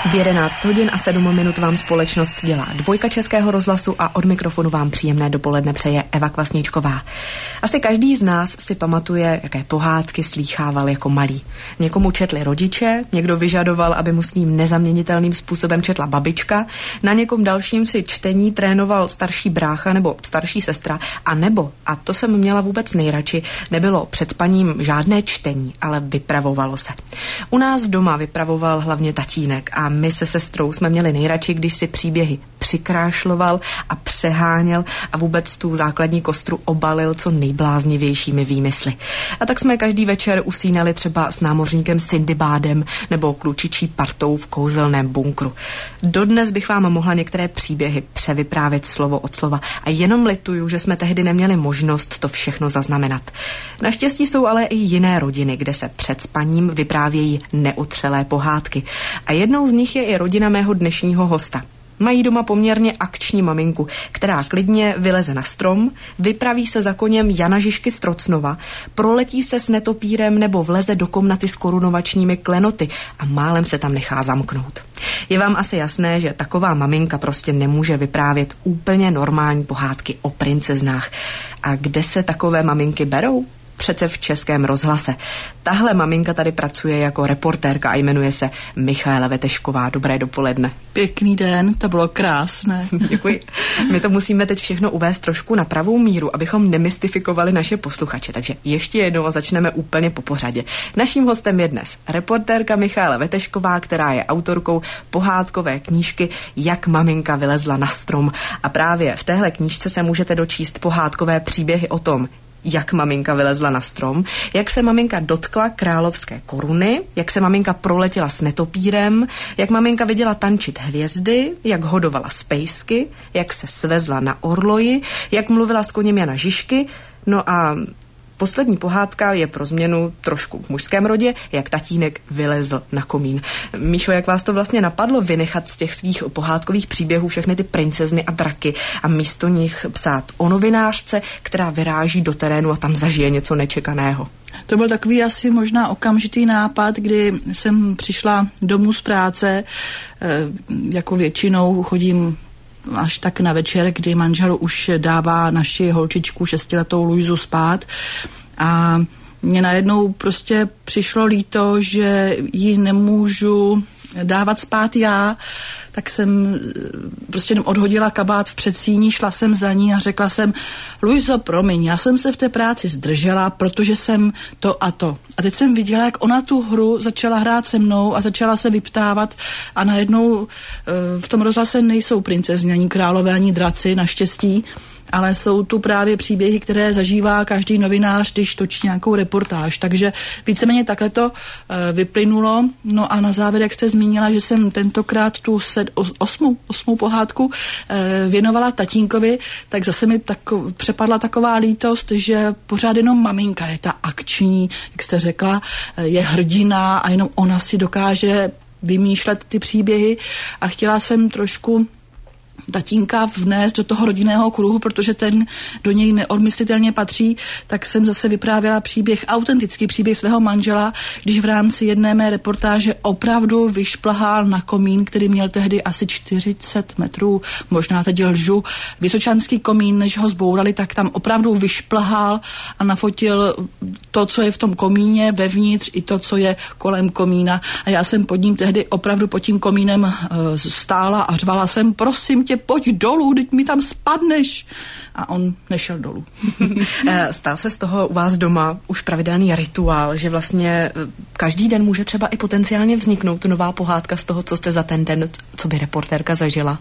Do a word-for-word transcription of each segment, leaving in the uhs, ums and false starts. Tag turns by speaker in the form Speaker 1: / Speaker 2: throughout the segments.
Speaker 1: V jedenáct hodin a sedm minut vám společnost dělá Dvojka Českého rozhlasu a od mikrofonu vám příjemné dopoledne přeje Eva Kvasničková. Asi každý z nás si pamatuje, jaké pohádky slýchával jako malý. Někomu četli rodiče, někdo vyžadoval, aby mu s ním nezaměnitelným způsobem četla babička, na někom dalším si čtení trénoval starší brácha nebo starší sestra, a nebo, a to jsem měla vůbec nejradši, nebylo před spaním žádné čtení, ale vypravovalo se. U nás doma vypravoval hlavně tatínek a my se sestrou jsme měli nejradši, když si příběhy přikrášloval a přeháněl a vůbec tu základní kostru obalil co nejbláznivějšími výmysly. A tak jsme každý večer usínali třeba s námořníkem Sindibádem nebo klučičí partou v kouzelném bunkru. Dodnes bych vám mohla některé příběhy převyprávět slovo od slova a jenom lituju, že jsme tehdy neměli možnost to všechno zaznamenat. Naštěstí jsou ale i jiné rodiny, kde se před spaním vyprávějí neotřelé pohádky. A jednou z nich je i rodina mého dnešního hosta. Mají doma poměrně akční maminku, která klidně vyleze na strom, vypraví se za koněm Jana Žižky z Trocnova, proletí se s netopírem nebo vleze do komnaty s korunovačními klenoty a málem se tam nechá zamknout. Je vám asi jasné, že taková maminka prostě nemůže vyprávět úplně normální pohádky o princeznách. A kde se takové maminky berou? Přece v Českém rozhlase. Tahle maminka tady pracuje jako reportérka a jmenuje se Michaela Vetešková. Dobré dopoledne.
Speaker 2: Pěkný den, to bylo krásné.
Speaker 1: Děkuji. My to musíme teď všechno uvést trošku na pravou míru, abychom nemystifikovali naše posluchače. Takže ještě jednou začneme úplně po pořadě. Naším hostem je dnes reportérka Michaela Vetešková, která je autorkou pohádkové knížky Jak maminka vylezla na strom. A právě v téhle knížce se můžete dočíst pohádkové příběhy o tom, jak maminka vylezla na strom, jak se maminka dotkla královské koruny, jak se maminka proletěla s netopírem, jak maminka viděla tančit hvězdy, jak hodovala spejsky, jak se svezla na orloji, jak mluvila s koněm Jana Žižky. No a poslední pohádka je pro změnu trošku v mužském rodě, jak tatínek vylezl na komín. Míšo, jak vás to vlastně napadlo vynechat z těch svých pohádkových příběhů všechny ty princezny a draky a místo nich psát o novinářce, která vyráží do terénu a tam zažije něco nečekaného?
Speaker 2: To byl takový asi možná okamžitý nápad, kdy jsem přišla domů z práce, jako většinou chodím až tak na večer, kdy manžel už dává naši holčičku šestiletou Luizu spát a mně najednou prostě přišlo líto, že ji nemůžu dávat spát já, tak jsem prostě jenom odhodila kabát v předsíni, šla jsem za ní a řekla jsem: Luizo, promiň, já jsem se v té práci zdržela, protože jsem to a to. A teď jsem viděla, jak ona tu hru začala hrát se mnou a začala se vyptávat a najednou v tom rozhlase nejsou princezny, ani králové, ani draci, naštěstí, ale jsou tu právě příběhy, které zažívá každý novinář, když točí nějakou reportáž. Takže víceméně takhle to e, vyplynulo. No a na závěr, jak jste zmínila, že jsem tentokrát tu sed, osmou, osmou pohádku e, věnovala tatínkovi, tak zase mi tako, přepadla taková lítost, že pořád jenom maminka je ta akční, jak jste řekla, e, je hrdina a jenom ona si dokáže vymýšlet ty příběhy a chtěla jsem trošku tatínka vnést do toho rodinného kruhu, protože ten do něj neodmyslitelně patří, tak jsem zase vyprávěla příběh, autentický příběh svého manžela, když v rámci jedné mé reportáže opravdu vyšplhal na komín, který měl tehdy asi čtyřicet metrů, možná teď lžu, vysočanský komín, než ho zbourali, tak tam opravdu vyšplhal a nafotil to, co je v tom komíně vevnitř i to, co je kolem komína. A já jsem pod ním tehdy opravdu pod tím komínem uh, stála a řvala jsem: prosím tě, pojď dolů, teď mi tam spadneš. A on nešel dolů.
Speaker 1: Stal se z toho u vás doma už pravidelný rituál, že vlastně každý den může třeba i potenciálně vzniknout nová pohádka z toho, co jste za ten den, co by reportérka zažila?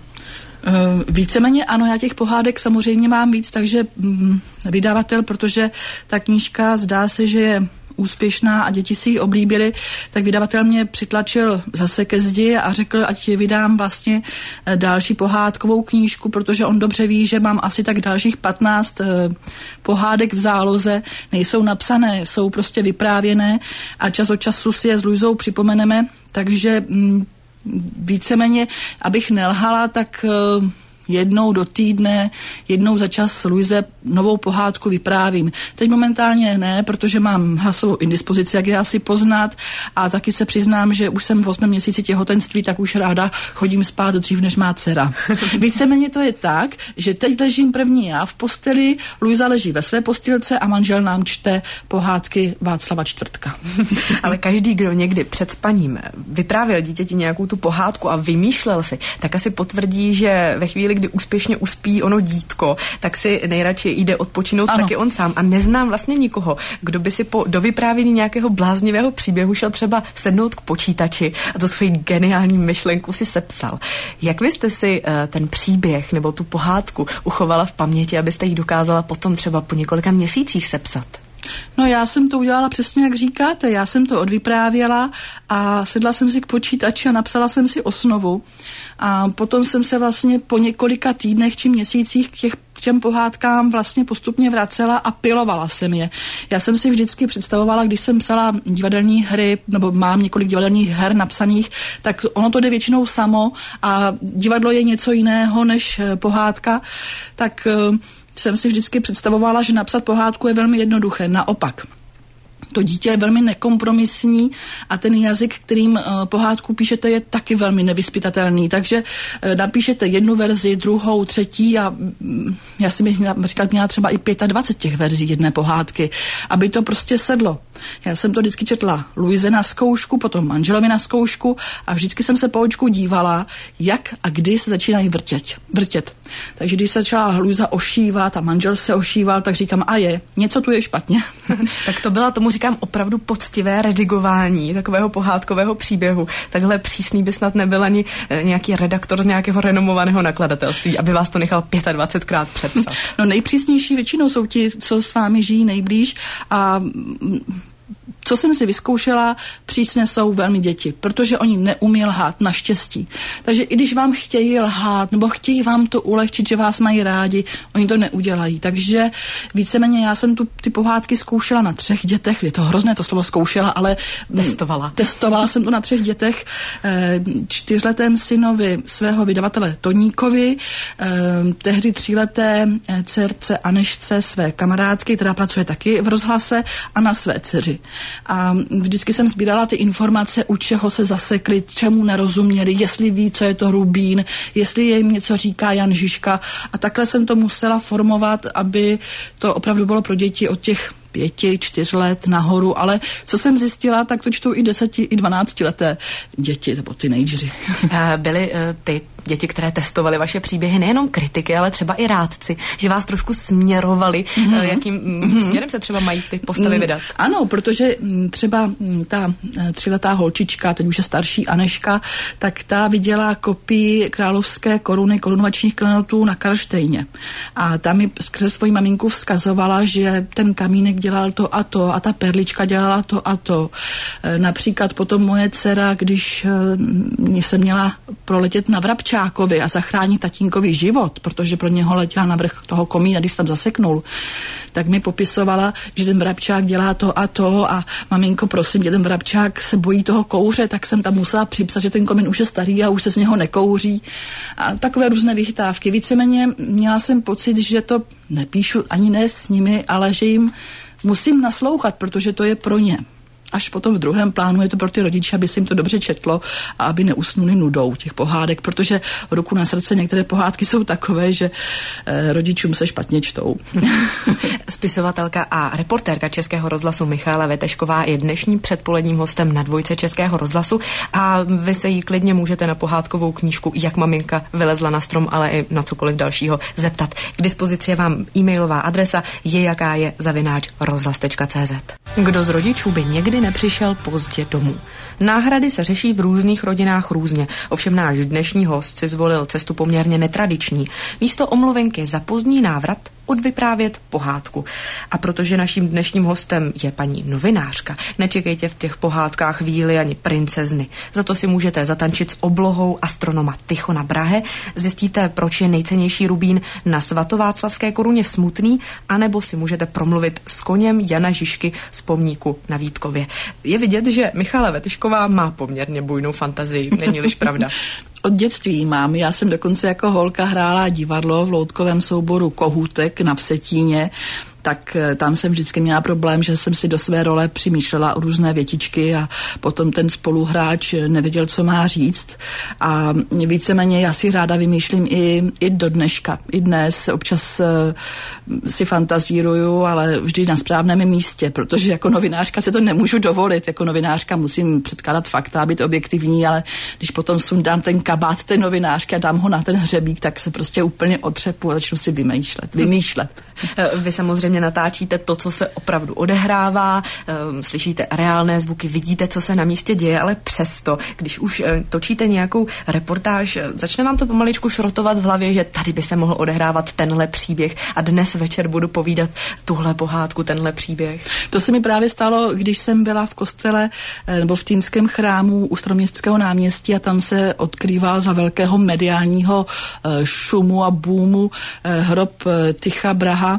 Speaker 2: Víceméně ano, já těch pohádek samozřejmě mám víc, takže vydavatel, protože ta knížka zdá se, že je úspěšná a děti si ji oblíbily, tak vydavatel mě přitlačil zase ke zdi a řekl, ať vydám vlastně další pohádkovou knížku, protože on dobře ví, že mám asi tak dalších patnáct pohádek v záloze, nejsou napsané, jsou prostě vyprávěné a čas od času si je s Luizou připomeneme, takže víceméně, abych nelhala, tak jednou do týdne, jednou za čas Luize novou pohádku vyprávím. Teď momentálně ne, protože mám hlasovou indispozici, jak je asi poznat, a taky se přiznám, že už jsem v osmém měsíci těhotenství, tak už ráda chodím spát dřív, než má dcera. Víceméně to je tak, že teď ležím první já v posteli, Luisa leží ve své postilce a manžel nám čte pohádky Václava Čtvrtka.
Speaker 1: Ale každý, kdo někdy před spaním vyprávěl dítěti nějakou tu pohádku a vymýšlel si, tak asi potvrdí, že ve chvíli, kdy úspěšně uspí ono dítko, tak si nejradši jde odpočinout ano. taky on sám. A neznám vlastně nikoho, kdo by si po dovyprávění nějakého bláznivého příběhu šel třeba sednout k počítači a to svoji geniální myšlenku si sepsal. Jak vy jste si uh, ten příběh nebo tu pohádku uchovala v paměti, abyste ji dokázala potom třeba po několika měsících sepsat?
Speaker 2: No já jsem to udělala přesně, jak říkáte. Já jsem to odvyprávěla a sedla jsem si k počítači a napsala jsem si osnovu. A potom jsem se vlastně po několika týdnech či měsících k těch k těm pohádkám vlastně postupně vracela a pilovala jsem je. Já jsem si vždycky představovala, když jsem psala divadelní hry, nebo mám několik divadelních her napsaných, tak ono to jde většinou samo a divadlo je něco jiného než pohádka, tak jsem si vždycky představovala, že napsat pohádku je velmi jednoduché. Naopak, to dítě je velmi nekompromisní a ten jazyk, kterým uh, pohádku píšete, je taky velmi nevyzpytatelný. Takže uh, napíšete jednu verzi, druhou, třetí a um, já si bych říkat, měla třeba i dvacet pět těch verzí jedné pohádky, aby to prostě sedlo. Já jsem to vždycky četla Luize na zkoušku, potom manželovi na zkoušku a vždycky jsem se po očku dívala, jak a kdy se začínají vrtět. vrtět. Takže když se začala Luisa ošívat a manžel se ošíval, tak říkám, a je, něco tu je špatně.
Speaker 1: Tak to byla, tomu říkám, opravdu poctivé redigování takového pohádkového příběhu. Takhle přísný by snad nebyl ani nějaký redaktor z nějakého renomovaného nakladatelství, aby vás to nechal dvacet pětkrát přepsat.
Speaker 2: No nejpřísnější většinou jsou ti, co s vámi žijí nejblíž a co jsem si vyzkoušela, přísně jsou velmi děti, protože oni neumí lhát, naštěstí. Takže i když vám chtějí lhát, nebo chtějí vám to ulehčit, že vás mají rádi, oni to neudělají. Takže víceméně já jsem tu ty pohádky zkoušela na třech dětech, je to hrozné to slovo zkoušela, ale
Speaker 1: testovala.
Speaker 2: Testovala jsem to na třech dětech, čtyřletém synovi svého vydavatele Toníkovi, tehdy tříleté dcerce Anešce, své kamarádky, která pracuje taky v rozhlase, a na své dceři. A vždycky jsem sbírala ty informace, u čeho se zasekli, čemu nerozuměli, jestli ví, co je to rubín, jestli jim něco říká Jan Žižka. A takhle jsem to musela formovat, aby to opravdu bylo pro děti od těch pěti, čtyř let nahoru, ale co jsem zjistila, tak to čtou i deseti, i dvanáctileté děti, nebo teenageři.
Speaker 1: Byly ty děti, které testovaly vaše příběhy, nejenom kritiky, ale třeba i rádci, že vás trošku směrovali, mm-hmm. jakým mm-hmm. směrem se třeba mají ty postavy vydat?
Speaker 2: Ano, protože třeba ta tříletá holčička, teď už je starší Aneška, tak ta viděla kopii královské koruny, korunovačních klenotů na Karlštejně. A ta mi skrze svoji maminku vzkazovala, že ten kamínek dělal to a to a ta perlička dělala to a to. Například potom moje dcera, když se měla proletět na Vrabčákovi a zachránit tatínkovi život, protože pro něho letěla na vrch toho komína, když tam zaseknul, tak mi popisovala, že ten vrabčák dělá to a to a maminko, prosím, ten vrabčák se bojí toho kouře, tak jsem tam musela připsat, že ten komín už je starý a už se z něho nekouří. A takové různé vychytávky. Víceméně měla jsem pocit, že to nepíšu ani ne s nimi, ale že jim musím naslouchat, protože to je pro ně. Až potom v druhém plánu je to pro ty rodiče, aby se jim to dobře četlo a aby neusnuli nudou těch pohádek, protože ruku na srdce některé pohádky jsou takové, že eh, rodičům se špatně čtou.
Speaker 1: Spisovatelka a reportérka Českého rozhlasu Michaela Vetešková je dnešním předpoledním hostem na Dvojce Českého rozhlasu a vy se jí klidně můžete na pohádkovou knížku Jak maminka vylezla na strom, ale i na cokoliv dalšího zeptat. K dispozici je vám e-mailová adresa je jaká je zavináč rozhlas tečka cé zet. Kdo z rodičů by někdy nepřišel pozdě domů? Náhrady se řeší v různých rodinách různě. Ovšem náš dnešní host si zvolil cestu poměrně netradiční. Místo omluvenky za pozdní návrat odvyprávět pohádku. A protože naším dnešním hostem je paní novinářka, nečekejte v těch pohádkách víly ani princezny. Za to si můžete zatančit s oblohou astronoma Tychona Brahe, zjistíte, proč je nejcennější rubín na svatováclavské koruně smutný, anebo si můžete promluvit s koněm Jana Žižky z pomníku na Vítkově. Je vidět, že Michaela Vetešková má poměrně bujnou fantazii, není-liž pravda?
Speaker 2: od dětství mám. Já jsem dokonce jako holka hrála divadlo v loutkovém souboru Kohůtek na Vsetíně, tak tam jsem vždycky měla problém, že jsem si do své role přimýšlela o různé větičky a potom ten spoluhráč nevěděl, co má říct. A víceméně já si ráda vymýšlím i, i do dneška. I dnes občas uh, si fantazíruju, ale vždy na správném místě, protože jako novinářka si to nemůžu dovolit. Jako novinářka musím předkládat fakta, být objektivní, ale když potom sundám ten kabát té novinářky a dám ho na ten hřebík, tak se prostě úplně otřepu a začnu si vymýšlet. vymýšlet.
Speaker 1: Vy samozřejmě natáčíte to, co se opravdu odehrává, slyšíte reálné zvuky, vidíte, co se na místě děje, ale přesto, když už točíte nějakou reportáž, začne vám to pomaličku šrotovat v hlavě, že tady by se mohl odehrávat tenhle příběh a dnes večer budu povídat tuhle pohádku, tenhle příběh.
Speaker 2: To se mi právě stalo, když jsem byla v kostele nebo v Týnském chrámu u Staroměstského náměstí a tam se odkrýval za velkého mediálního šumu a boomu hrob Tycha Braha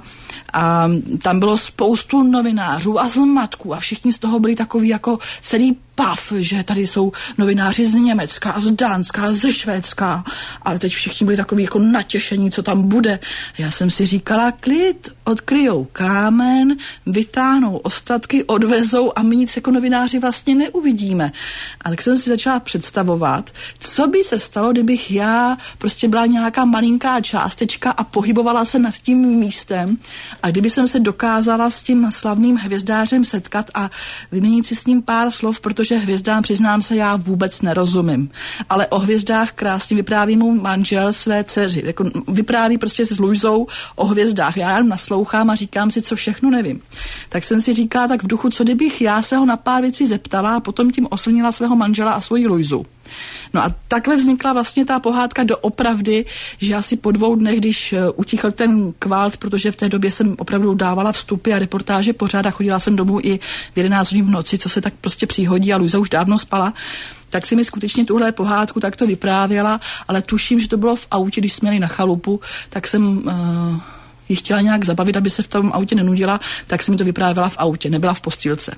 Speaker 2: a tam bylo spoustu novinářů a zmatků a všichni z toho byli takový jako celý pav, že tady jsou novináři z Německa a z Dánska a ze Švédska a teď všichni byli takový jako natěšení, co tam bude. Já jsem si říkala, klid, odkryjou kámen, vytáhnou ostatky, odvezou a my nic jako novináři vlastně neuvidíme. A tak jsem si začala představovat, co by se stalo, kdybych já prostě byla nějaká malinká částečka a pohybovala se nad tím místem a kdyby jsem se dokázala s tím slavným hvězdářem setkat a vyměnit si s ním pár slov, protože protože hvězdám, přiznám se, já vůbec nerozumím. Ale o hvězdách krásně vypráví můj manžel své dceři. Jako vypráví prostě s Luizou o hvězdách. Já jenom naslouchám a říkám si, co všechno nevím. Tak jsem si říkala, tak v duchu, co kdybych já se ho na pár věcí zeptala a potom tím oslnila svého manžela a svoji Luizu. No a takhle vznikla vlastně ta pohádka doopravdy, že asi po dvou dnech, když utichl ten kvalt, protože v té době jsem opravdu dávala vstupy a reportáže pořád a chodila jsem domů i v jedenáct hodin v noci, co se tak prostě příhodí a Luisa už dávno spala, tak si mi skutečně tuhle pohádku takto vyprávěla, ale tuším, že to bylo v autě, když jsme jeli na chalupu, tak jsem uh, ji chtěla nějak zabavit, aby se v tom autě nenudila, tak si mi to vyprávěla v autě, nebyla v postýlce.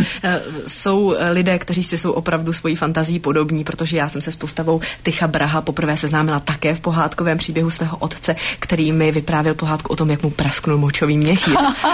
Speaker 1: Jsou lidé, kteří si jsou opravdu svojí fantazí podobní, protože já jsem se s postavou Tycha Braha poprvé seznámila také v pohádkovém příběhu svého otce, který mi vyprávěl pohádku o tom, jak mu prasknul močový měchýř.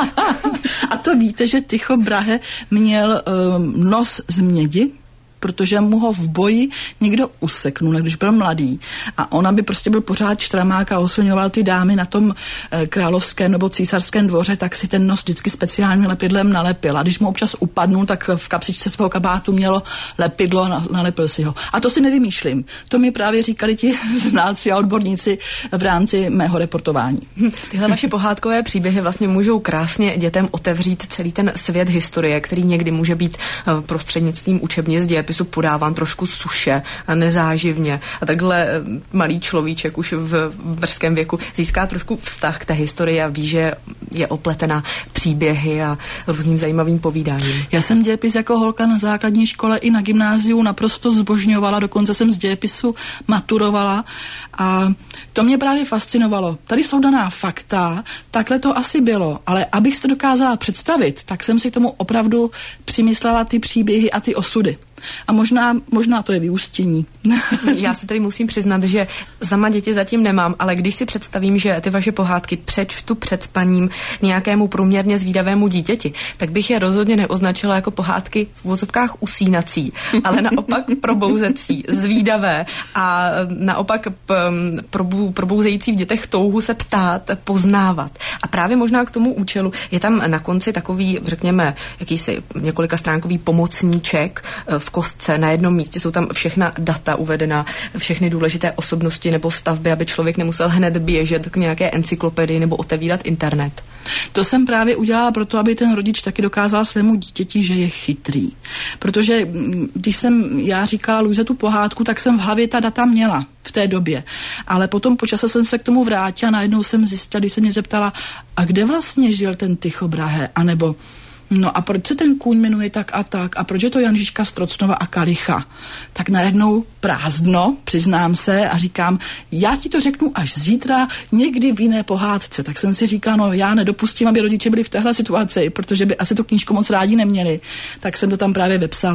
Speaker 2: A to víte, že Tycho Brahe měl um, nos z mědi, protože mu ho v boji někdo useknul, když byl mladý. A on, aby prostě byl pořád štramák a oslňoval ty dámy na tom e, královském nebo císařském dvoře, tak si ten nos vždycky speciálním lepidlem nalepil. A když mu občas upadnul, tak v kapsičce svého kabátu mělo lepidlo a nalepil si ho. A to si nevymýšlím. To mi právě říkali ti znalci a odborníci v rámci mého reportování.
Speaker 1: Tyhle vaše pohádkové příběhy vlastně můžou krásně dětem otevřít celý ten svět historie, který někdy může být prostřednictvím učebnic dějepisu podáván trošku suše a nezáživně. A takhle malý človíček už v brzkém věku získá trošku vztah k té historii a ví, že je opletena příběhy a různým zajímavým povídáním.
Speaker 2: Já jsem dějepis jako holka na základní škole i na gymnáziu naprosto zbožňovala, dokonce jsem z dějepisu maturovala a to mě právě fascinovalo. Tady jsou daná fakta, takhle to asi bylo, ale abych si to dokázala představit, tak jsem si k tomu opravdu přimyslela ty příběhy a ty osudy. A možná, možná to je vyústění.
Speaker 1: Já se tady musím přiznat, že sama děti zatím nemám, ale když si představím, že ty vaše pohádky přečtu před spaním nějakému průměrně zvídavému dítěti, tak bych je rozhodně neoznačila jako pohádky v uvozovkách usínací, ale naopak probouzecí, zvídavé a naopak probou, probouzející v dětech touhu se ptát, poznávat. A právě možná k tomu účelu je tam na konci takový, řekněme, jakýsi několikastránkový pomocníček v kostce. Na jednom místě jsou tam všechna data uvedená, všechny důležité osobnosti nebo stavby, aby člověk nemusel hned běžet k nějaké encyklopedii nebo otevírat internet.
Speaker 2: To jsem právě udělala proto, aby ten rodič taky dokázal svému dítěti, že je chytrý. Protože když jsem já říkala Luize tu pohádku, tak jsem v hlavě ta data měla v té době. Ale potom po čase jsem se k tomu vrátila a najednou jsem zjistila, když se mě zeptala, a kde vlastně žil ten Tycho Brahe? A nebo no a proč se ten kůň jmenuje tak a tak? A proč je to Janžiška z Trocnova a Kalicha? Tak najednou prázdno, přiznám se, a říkám, já ti to řeknu až zítra, někdy v jiné pohádce. Tak jsem si říkala, no já nedopustím, aby rodiče byli v téhle situaci, protože by asi tu knížku moc rádi neměli. Tak jsem to tam právě vepsala.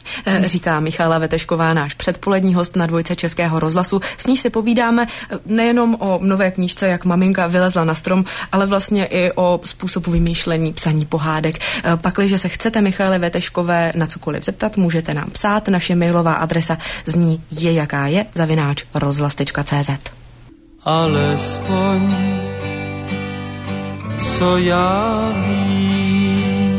Speaker 1: Říká Michaela Vetešková, náš předpolední host na Dvojce Českého rozhlasu. S níž si povídáme nejenom o nové knížce, jak maminka vylezla na strom, ale vlastně i o způsobu vymýšlení psaní pohádek. Pakliže se chcete Michaele Veteškové na cokoliv zeptat, můžete nám psát. Naše mailová adresa zní je jaká je, zavináč rozhlas tečka cé zet.
Speaker 3: Alespoň, co já vím.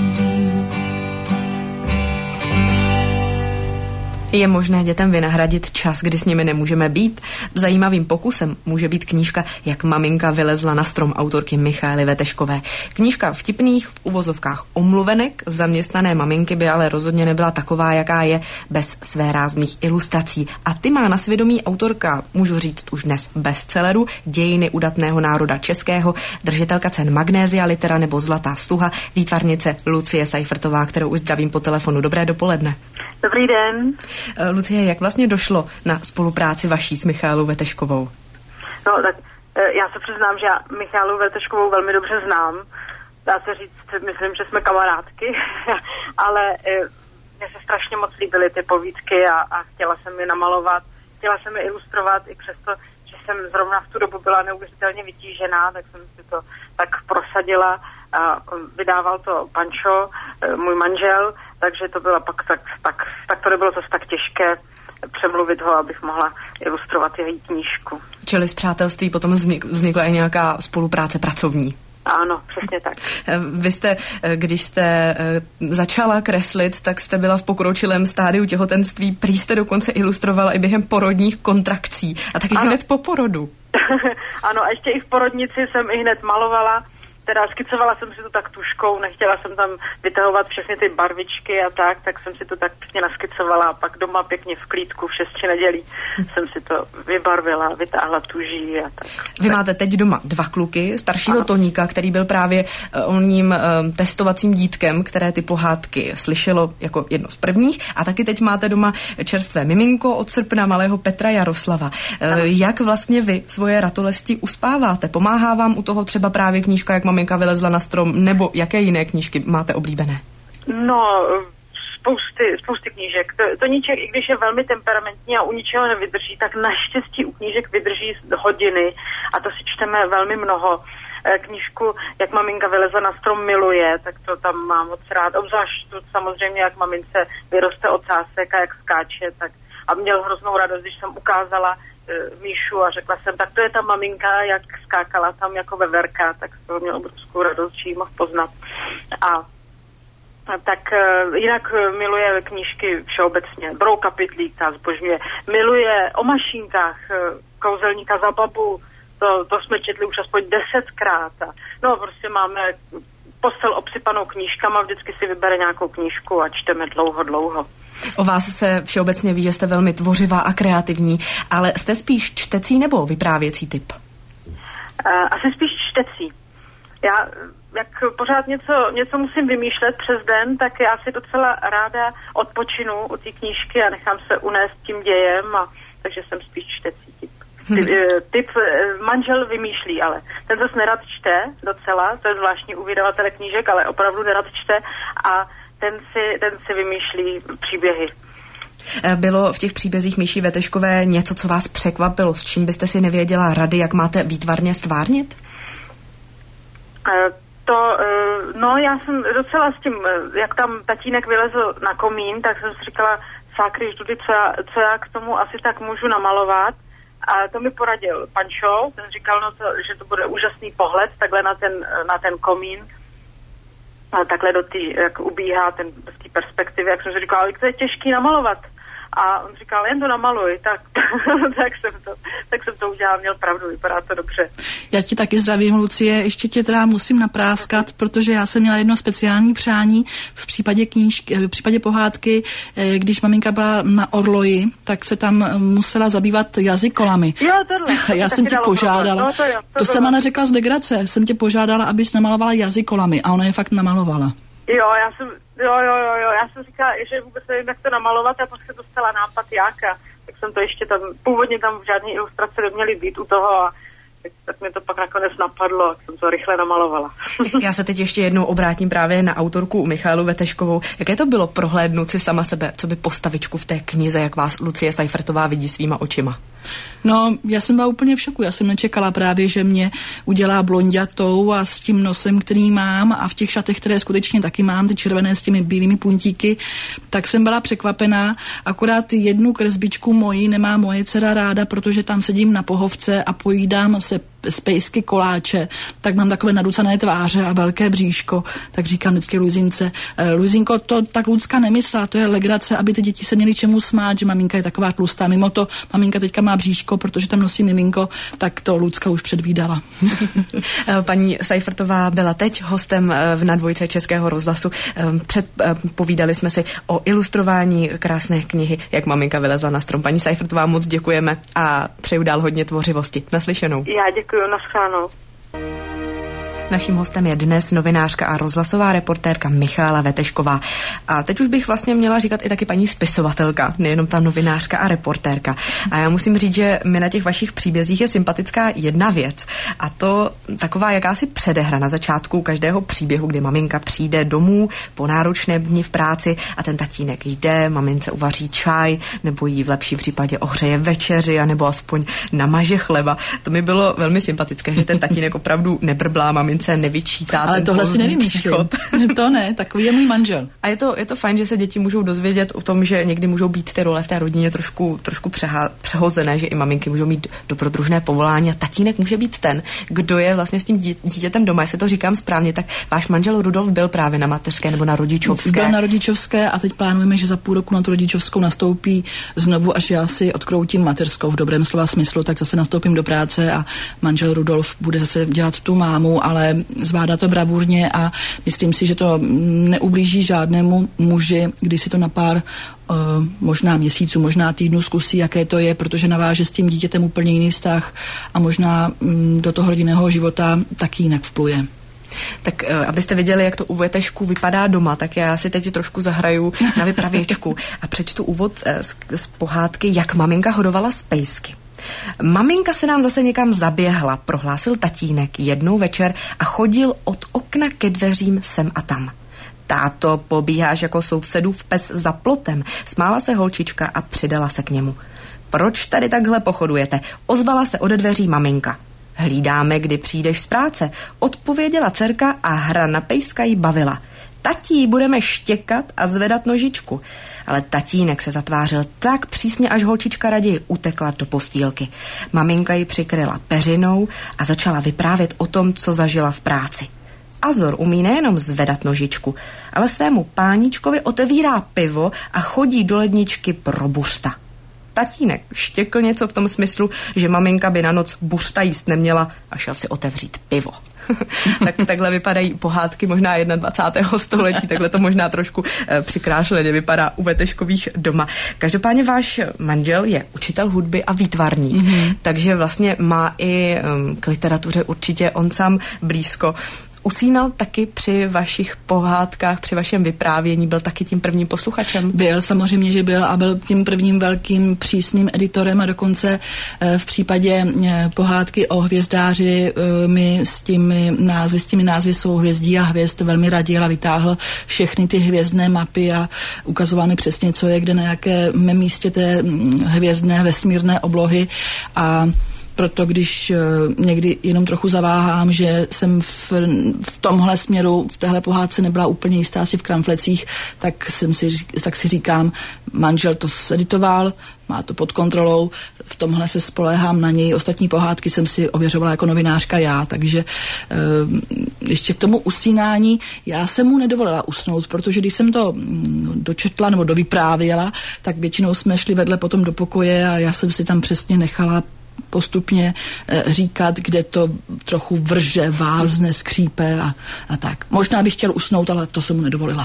Speaker 1: Je možné dětem vynahradit čas, kdy s nimi nemůžeme být? Zajímavým pokusem může být knížka Jak maminka vylezla na strom autorky Michaely Veteškové. Knížka vtipných, v uvozovkách omluvenek zaměstnané maminky by ale rozhodně nebyla taková, jaká je, bez své rázných ilustrací. A ty má na svědomí autorka, můžu říct už dnes, bestselleru Dějiny udatného národa českého, držitelka cen Magnézia Litera nebo Zlatá stuha, výtvarnice Lucie Seifertová, kterou už zdravím po telefonu. Dobré dopoledne.
Speaker 4: Dobrý den.
Speaker 1: Lucie, jak vlastně došlo na spolupráci vaší s Michaelou Veteškovou?
Speaker 4: No, tak já se přiznám, že já Michaelu Veteškovou velmi dobře znám. Dá se říct, myslím, že jsme kamarádky, ale mně se strašně moc líbily ty povídky a, a chtěla jsem je namalovat, chtěla jsem je ilustrovat i přesto, že jsem zrovna v tu dobu byla neuvěřitelně vytížená, tak jsem si to tak prosadila. A vydával to Pančo, můj manžel, takže to bylo pak tak, tak, tak to nebylo zase tak těžké přemluvit ho, abych mohla ilustrovat její knížku.
Speaker 1: Čili z přátelství potom vznikla i nějaká spolupráce pracovní.
Speaker 4: Ano, přesně tak.
Speaker 1: Vy jste, když jste začala kreslit, tak jste byla v pokročilém stádiu těhotenství, prý jste dokonce ilustrovala i během porodních kontrakcí a taky ano. Hned po porodu.
Speaker 4: Ano, a ještě i v porodnici jsem i hned malovala. Teda skicovala jsem si to tak tuškou, nechtěla jsem tam vytahovat všechny ty barvičky a tak, tak jsem si to tak pěkně naskicovala a pak doma pěkně v klídku v šesti nedělí jsem si to vybarvila, vytáhla tuží a tak.
Speaker 1: Vy máte teď doma dva kluky, staršího ano. Toníka, který byl právě oním um, testovacím dítkem, které ty pohádky slyšelo jako jedno z prvních, a taky teď máte doma čerstvé miminko od srpna, malého Petra Jaroslava. Ano. Jak vlastně vy svoje ratolesti uspáváte? Pomáhá vám u toho třeba právě knížka Jak maminka vylezla na strom, nebo jaké jiné knížky máte oblíbené? No,
Speaker 4: spousty, spousty knížek. To, to Toníček, i když je velmi temperamentní a u ničeho nevydrží, tak naštěstí u knížek vydrží hodiny a to si čteme velmi mnoho. Knížku Jak maminka vylezla na strom miluje, tak to tam mám moc rád. Obzvlášť to samozřejmě, jak mamince vyroste ocásek a jak skáče, tak a měl hroznou radost, když jsem ukázala Míšu a řekla jsem, tak to je ta maminka, jak skákala tam jako veverka, tak z toho měl obrovskou radost, že ji mohl poznat. A tak jinak miluje knížky všeobecně. Brouka Pytlík, ta zbožňuje. Miluje o mašinkách, Kouzelníka za babu, to, to jsme četli už aspoň desetkrát. No prostě máme postel obsypanou knížkama, vždycky si vybere nějakou knížku a čteme dlouho, dlouho.
Speaker 1: O vás se všeobecně ví, že jste velmi tvořivá a kreativní, ale jste spíš čtecí nebo vyprávěcí typ?
Speaker 4: Uh, asi spíš čtecí. Já, jak pořád něco, něco musím vymýšlet přes den, tak já si docela ráda odpočinu u té knížky a nechám se unést tím dějem, a, takže jsem spíš čtecí typ. Typ, typ manžel vymýšlí, ale ten zase nerad čte docela, to je zvláštní u vydavatele knížek, ale opravdu nerad čte a ten si, ten si vymýšlí příběhy.
Speaker 1: Bylo v těch příbězích Míši Veteškové něco, co vás překvapilo, s čím byste si nevěděla rady, jak máte výtvarně stvárnit?
Speaker 4: To, no já jsem docela s tím, jak tam tatínek vylezl na komín, tak jsem si říkala, sákry ždudy, co já, co já k tomu asi tak můžu namalovat. A to mi poradil Pančo, ten říkal, no to, že to bude úžasný pohled takhle na ten, na ten komín. A takhle do tý, jak ubíhá ten, z té perspektivy, jak jsem si říkala, ale to je těžký namalovat. A on říkal, jen to namaluj, tak, tak, jsem to, tak jsem to udělal, měl pravdu, vypadá to dobře.
Speaker 2: Já ti taky zdravím, Lucie, ještě tě teda musím napráskat, protože já jsem měla jedno speciální přání v případě knížky, v případě pohádky, když maminka byla na Orloji, tak se tam musela zabývat jazykolami.
Speaker 4: Jo, tohle.
Speaker 2: Já jsem tě požádala, no, to, jo, to, to jsem ona řekla z legrace, jsem tě požádala, abys namalovala jazykolami a ona je fakt namalovala.
Speaker 4: Jo, já jsem, jo, jo, jo, jo, já jsem říkala, že vůbec nevím, jak to namalovat, a pak se dostala nápad jak, a tak jsem to ještě tam, původně tam žádné ilustrace neměly být u toho a tak tak mi to pak nakonec napadlo, jak jsem to rychle namalovala.
Speaker 1: Já se teď ještě jednou obrátím právě na autorku Michaelu Veteškovou. Jaké to bylo prohlédnout si sama sebe, co by postavičku v té knize, jak vás Lucie Seifertová vidí svýma očima?
Speaker 2: No, já jsem byla úplně v šoku. Já jsem nečekala právě, že mě udělá blonďatou a s tím nosem, který mám a v těch šatech, které skutečně taky mám, ty červené s těmi bílými puntíky, tak jsem byla překvapená. Akorát jednu kresbičku moji nemá moje dcera ráda, protože tam sedím na pohovce a pojídám se z pejsky koláče, tak mám takové naducané tváře a velké bříško, tak říkám vždycky Luizince, Luizinko, to tak Lucka nemyslela, to je legrace, aby ty děti se měly čemu smát, že maminka je taková tlustá. Mimo to, maminka teďka má bříško, protože tam nosí miminko, tak to Lucka už předvídala.
Speaker 1: Paní Seifertová byla teď hostem v Na dvojce Českého rozhlasu. Předpovídali jsme si o ilustrování krásné knihy, jak maminka vylezla na strom. Paní Seifertová, moc děkujeme a přeju dál hodně tvořivosti. Naslyšenou.
Speaker 4: Já děkuji, naschledanou.
Speaker 1: Naším hostem je dnes novinářka a rozhlasová reportérka Michaela Vetešková. A teď už bych vlastně měla říkat i taky paní spisovatelka, nejenom ta novinářka a reportérka. A já musím říct, že mi na těch vašich příbězích je sympatická jedna věc. A to taková jakási předehra na začátku každého příběhu, kdy maminka přijde domů po náročném dni v práci a ten tatínek jde, mamince uvaří čaj, nebo jí v lepším případě ohřeje večeři, anebo aspoň namaže chleba. To mi bylo velmi sympatické, že ten tatínek opravdu nebrblá mamince, se nevyčítá.
Speaker 2: Ale tohle si nevymýšlím. To ne, takový je můj manžel.
Speaker 1: A je to, je to fajn, že se děti můžou dozvědět o tom, že někdy můžou být ty role v té rodině trošku, trošku přeha, přehozené, že i maminky můžou mít dobrodružné povolání a tatínek může být ten, kdo je vlastně s tím dítětem doma. Jestli to říkám správně, tak váš manžel Rudolf byl právě na mateřské nebo na rodičovské.
Speaker 2: Byl na rodičovské a teď plánujeme, že za půl roku na tu rodičovskou nastoupí znovu, až já si odkroutím mateřskou v dobrém slova smyslu, tak zase nastoupím do práce a manžel Rudolf bude zase dělat tu mámu, ale zvládá to bravurně a myslím si, že to neublíží žádnému muži, když si to na pár uh, možná měsíců, možná týdnů zkusí, jaké to je, protože naváže s tím dítětem úplně jiný vztah a možná um, do toho rodinného života taky jinak vpluje.
Speaker 1: Tak abyste viděli, jak to u Vetešku vypadá doma, tak já si teď trošku zahraju na vypravěčku a přečtu úvod z, z pohádky Jak maminka hodovala z pejsky. Maminka se nám zase někam zaběhla, prohlásil tatínek jednou večer a chodil od okna ke dveřím sem a tam. Táto, pobíháš jako sousedův pes za plotem, smála se holčička a přidala se k němu. Proč tady takhle pochodujete? Ozvala se ode dveří maminka. Hlídáme, kdy přijdeš z práce, odpověděla dcerka a hra na pejska jí bavila. Tatí, budeme štěkat a zvedat nožičku. Ale tatínek se zatvářil tak přísně, až holčička raději utekla do postýlky. Maminka ji přikryla peřinou a začala vyprávět o tom, co zažila v práci. Azor umí nejenom zvedat nožičku, ale svému páníčkovi otevírá pivo a chodí do ledničky pro buřta. Tatínek štěkl něco v tom smyslu, že maminka by na noc buřta jíst neměla a šel si otevřít pivo. Tak takhle vypadají pohádky možná dvacátého prvního století, takhle to možná trošku e, přikrášleně vypadá u Veteškových doma. Každopádně váš manžel je učitel hudby a výtvarník, mm-hmm. takže vlastně má i um, k literatuře určitě on sám blízko. Usínal taky při vašich pohádkách, při vašem vyprávění, byl taky tím prvním posluchačem? Byl,
Speaker 2: samozřejmě, že byl a byl tím prvním velkým přísným editorem a dokonce v případě pohádky o hvězdáři mi s těmi názvy, s těmi názvy souhvězdí a hvězd velmi radil a vytáhl všechny ty hvězdné mapy a ukazoval mi přesně, co je kde na jakém místě té hvězdné vesmírné oblohy a proto když někdy jenom trochu zaváhám, že jsem v, v tomhle směru, v téhle pohádce nebyla úplně jistá si v kramflecích, tak, jsem si, tak si říkám, manžel to seditoval, má to pod kontrolou, v tomhle se spoléhám na něj. Ostatní pohádky jsem si ověřovala jako novinářka já, takže ještě k tomu usínání, já jsem mu nedovolila usnout, protože když jsem to dočetla nebo dovyprávěla, tak většinou jsme šli vedle potom do pokoje a já jsem si tam přesně nechala postupně e, říkat, kde to trochu vrže, vázne, skřípe a, a tak. Možná bych chtěl usnout, ale to jsem mu nedovolila.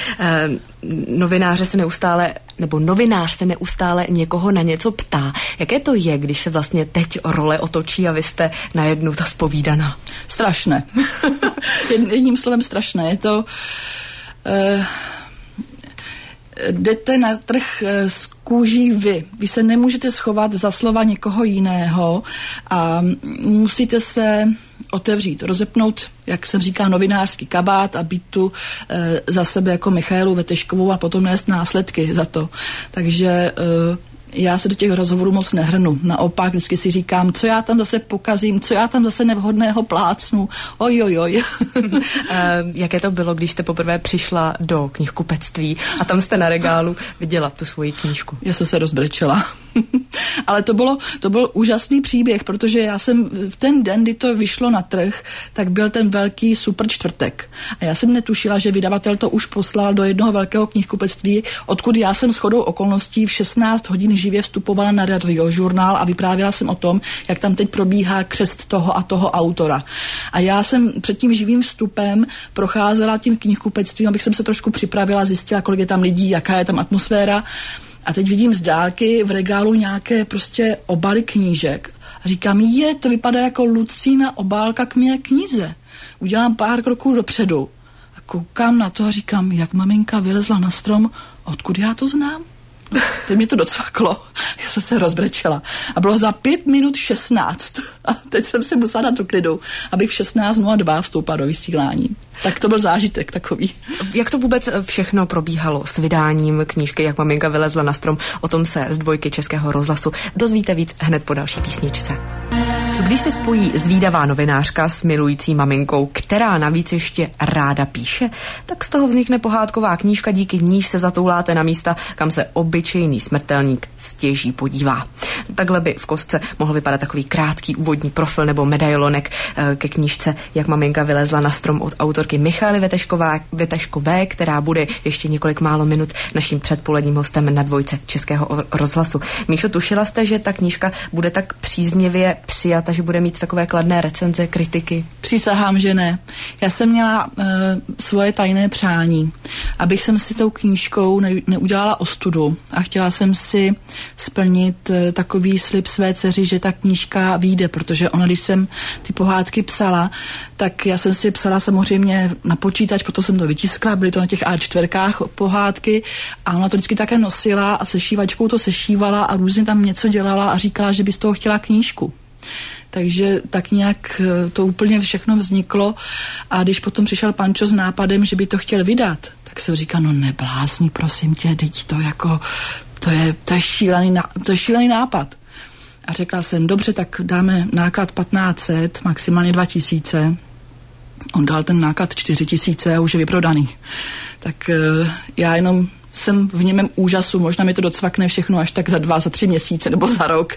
Speaker 1: e, novináře se neustále, nebo novinář se neustále někoho na něco ptá. Jaké to je, když se vlastně teď role otočí a vy jste najednou ta zpovídaná?
Speaker 2: Strašné. Jedním slovem strašné. Je to... E, jdete na trh s kůží vy. Vy se nemůžete schovat za slova někoho jiného a musíte se otevřít, rozepnout, jak jsem říká, novinářský kabát a být tu e, za sebe jako Michaelu Veteškovou a potom nést následky za to. Takže e, já se do těch rozhovorů moc nehrnu. Naopak vždycky si říkám, co já tam zase pokazím, co já tam zase nevhodného plácnu. Oj, oj, oj.
Speaker 1: Jaké to bylo, když jste poprvé přišla do knihkupectví a tam jste na regálu viděla tu svoji knížku?
Speaker 2: Já jsem se rozbrečela. Ale to bylo, to byl úžasný příběh, protože já jsem v ten den, kdy to vyšlo na trh, tak byl ten velký super čtvrtek. A já jsem netušila, že vydavatel to už poslal do jednoho velkého knihkupectví, odkud já jsem shodou okolností v šestnáct hodin živě vstupovala na radiožurnál a vyprávěla jsem o tom, jak tam teď probíhá křest toho a toho autora. A já jsem před tím živým vstupem procházela tím knihkupectvím, abych jsem se trošku připravila, zjistila, kolik je tam lidí, jaká je tam atmosféra. A teď vidím z dálky v regálu nějaké prostě obaly knížek. A říkám, je, to vypadá jako Lucína obálka k mé knize. Udělám pár kroků dopředu. A koukám na to a říkám, jak maminka vylezla na strom, odkud já to znám? No, teď mi to docvaklo. Já jsem se rozbrečela. A bylo za pět minut šestnáct. A teď jsem se musela dát do klidu, abych v šestnáct nula dva vstoupila do vysílání. Tak to byl zážitek takový.
Speaker 1: Jak to vůbec všechno probíhalo s vydáním knížky, jak maminka vylezla na strom? O tom se z Dvojky Českého rozhlasu dozvíte víc hned po další písničce. Co když se spojí zvídavá novinářka s milující maminkou, která navíc ještě ráda píše, tak z toho vznikne pohádková knížka, díky níž se zatouláte na místa, kam se obyčejný smrtelník stěží podívá. Takhle by v kostce mohl vypadat takový krátký úvodní profil nebo medailonek ke knížce Jak maminka vylezla na strom od autorky Michaely Veteškové, Veteškové, která bude ještě několik málo minut naším předpoledním hostem na Dvojce Českého rozhlasu. Míšo, tušila jste, že ta knížka bude tak příznivě přijata, že bude mít takové kladné recenze, kritiky?
Speaker 2: Přísahám, že ne. Já jsem měla uh, svoje tajné přání, abych jsem si tou knížkou ne, neudělala ostudu a chtěla jsem si splnit uh, takový slib své dceři, že ta knížka vyjde, protože ona, když jsem ty pohádky psala, tak já jsem si psala samozřejmě na počítač, potom jsem to vytiskla, byly to na těch á čtyři pohádky a ona to vždycky také nosila a sešívačkou to sešívala a různě tam něco dělala a říkala, že by z toho chtěla knížku. Takže tak nějak to úplně všechno vzniklo a když potom přišel Pančo s nápadem, že by to chtěl vydat, tak jsem říkala, no neblázni, prosím tě, teď to jako, to je, to je šílený, to je šílený nápad. A řekla jsem, dobře, tak dáme náklad patnáct set, maximálně dva tisíce. On dal ten náklad čtyři tisíce a už je vyprodaný. Tak já jenom jsem v němém úžasu, možná mi to docvakne všechno až tak za dva, za tři měsíce nebo za rok.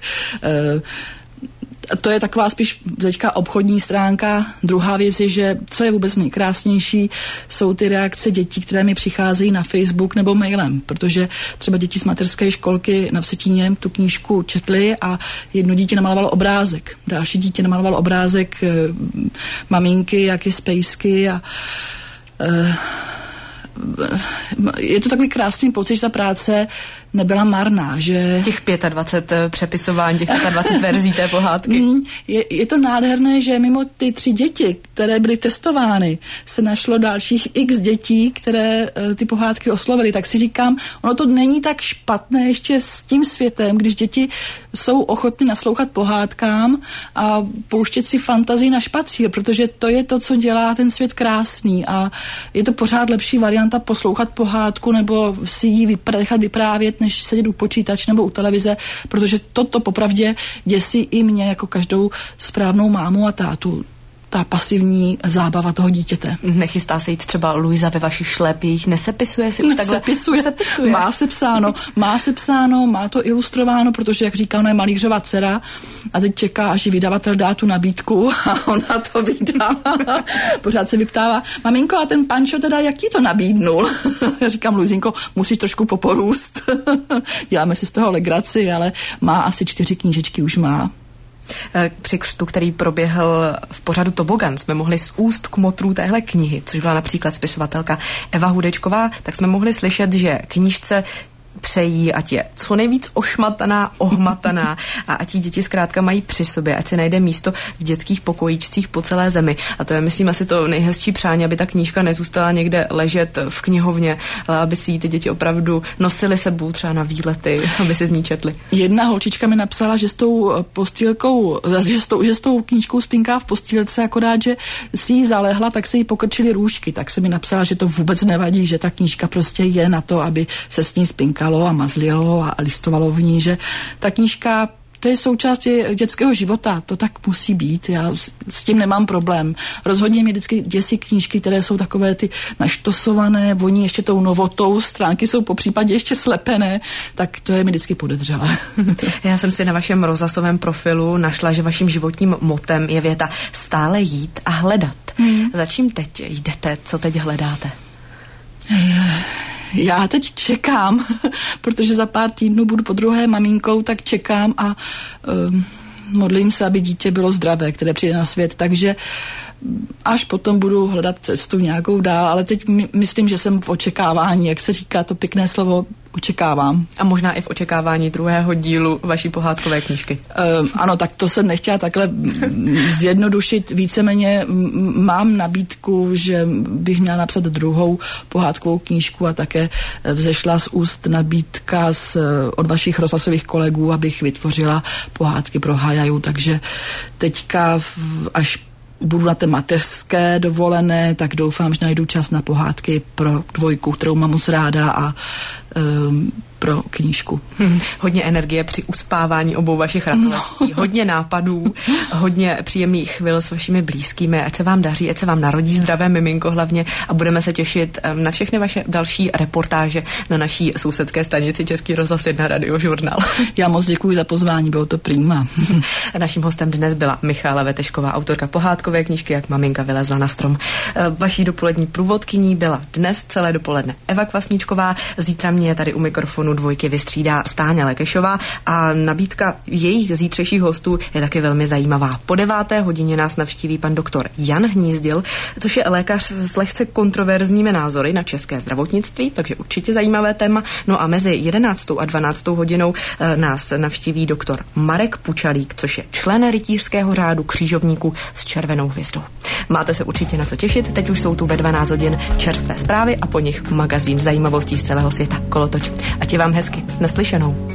Speaker 2: To je taková spíš teďka obchodní stránka. Druhá věc je, že co je vůbec nejkrásnější, jsou ty reakce dětí, které mi přicházejí na Facebook nebo mailem, protože třeba děti z mateřské školky na Vsetíně tu knížku četly a jedno dítě namalovalo obrázek, další dítě namalovalo obrázek e, maminky, jak je z pejsky a e, je to takový krásný pocit, že ta práce nebyla marná, že...
Speaker 1: Těch dvacet pět přepisování, těch dvacet pět verzí té pohádky.
Speaker 2: Mm, je, je to nádherné, že mimo ty tři děti, které byly testovány, se našlo dalších x dětí, které uh, ty pohádky oslovily. Tak si říkám, ono to není tak špatné ještě s tím světem, když děti jsou ochotny naslouchat pohádkám a pouštět si fantazii na špacír, protože to je to, co dělá ten svět krásný a je to pořád lepší varianta poslouchat pohádku nebo si ji vypr- nechat vyprávět, než sedět u počítač nebo u televize, protože toto popravdě děsí i mě jako každou správnou mámu a tátu. Ta pasivní zábava toho dítěte.
Speaker 1: Nechystá se jít třeba Luisa ve vašich šlépích, nesepisuje si už takhle?
Speaker 2: Sepisuje, sepisuje. Má se psáno, má se psáno, má to ilustrováno, protože, jak říká, ona je malířová dcera a teď čeká, až ji vydavatel dá tu nabídku a ona to vydá. Pořád se vyptává, maminko, a ten Pančo teda, jak ti to nabídnul? Já říkám, Luizinko, musíš trošku poporůst. Děláme si z toho legraci, ale má asi čtyři knížečky, už má.
Speaker 1: Při křtu, který proběhl v pořadu Tobogan, jsme mohli z úst kmotrů téhle knihy, což byla například spisovatelka Eva Hudečková, tak jsme mohli slyšet, že knížce přejí, ať je co nejvíc ošmataná, ohmataná a ať ji děti zkrátka mají při sobě, ať si najde místo v dětských pokojíčcích po celé zemi. A to je, myslím, asi to nejhezčí přání, aby ta knížka nezůstala někde ležet v knihovně, ale aby si ji ty děti opravdu nosily sebou třeba na výlety, aby si z ní četly.
Speaker 2: Jedna holčička mi napsala, že s tou postýlkou, že s tou, že s tou knížkou spinká v postýlce, akorát, že si jí zalehla, tak se jí pokrčily růžky, tak se mi napsala, že to vůbec nevadí, že ta knížka prostě je na to, aby se s ní spinkalo a mazlilo a listovalo v ní, že ta knížka, to je součást dětského života, to tak musí být, já s, s tím nemám problém. Rozhodně mě vždycky děsí knížky, které jsou takové ty naštosované, voní ještě tou novotou, stránky jsou po případě ještě slepené, tak to je mi vždycky podezřelé.
Speaker 1: Já jsem si na vašem rozhlasovém profilu našla, že vaším životním motem je věta stále jít a hledat. Hmm. Za čím teď jdete, co teď hledáte?
Speaker 2: Já teď čekám, protože za pár týdnů budu po druhé maminkou, tak čekám a um, modlím se, aby dítě bylo zdravé, které přijde na svět, takže až potom budu hledat cestu nějakou dál, ale teď my, myslím, že jsem v očekávání, jak se říká to pěkné slovo, očekávám.
Speaker 1: A možná i v očekávání druhého dílu vaší pohádkové knížky.
Speaker 2: Um, ano, tak to jsem nechtěla takhle zjednodušit. Víceméně mám nabídku, že bych měla napsat druhou pohádkovou knížku a také vzešla z úst nabídka z, od vašich rozhlasových kolegů, abych vytvořila pohádky pro Hajaju, takže teďka až budu na té mateřské dovolené, tak doufám, že najdu čas na pohádky pro dvojku, kterou mám moc ráda a um, pro knížku.
Speaker 1: Hmm, hodně energie při uspávání obou vašich ratolestí, no. Hodně nápadů, hodně příjemných chvil s vašimi blízkými, ať se vám daří, ať se vám narodí zdravé miminko hlavně a budeme se těšit na všechny vaše další reportáže na naší sousedské stanici Český rozhlas jedna Radiožurnál.
Speaker 2: Já moc děkuji za pozvání, bylo to prima.
Speaker 1: Naším hostem dnes byla Michála Vetešková, autorka pohádkové knížky Jak maminka vylezla na strom. Vaší dopolední průvodkyní byla dnes celé dopoledne Eva Kvasničková, zítra mě tady u mikrofonu dvojky vystřídá Stáňa Lekešová a nabídka jejich zítřejších hostů je taky velmi zajímavá. Po deváté hodině nás navštíví pan doktor Jan Hnízdil, což je lékař s lehce kontroverzními názory na české zdravotnictví, takže určitě zajímavé téma. No a mezi jedenáctou a dvanáctou hodinou nás navštíví doktor Marek Pučalík, což je člen rytířského řádu křižovníků s červenou hvězdou. Máte se určitě na co těšit, teď už jsou tu ve dvanáct hodin čerstvé zprávy a po nich magazín zajímavostí z celého světa Kolotoč. A ti vám hezky. Naslyšenou.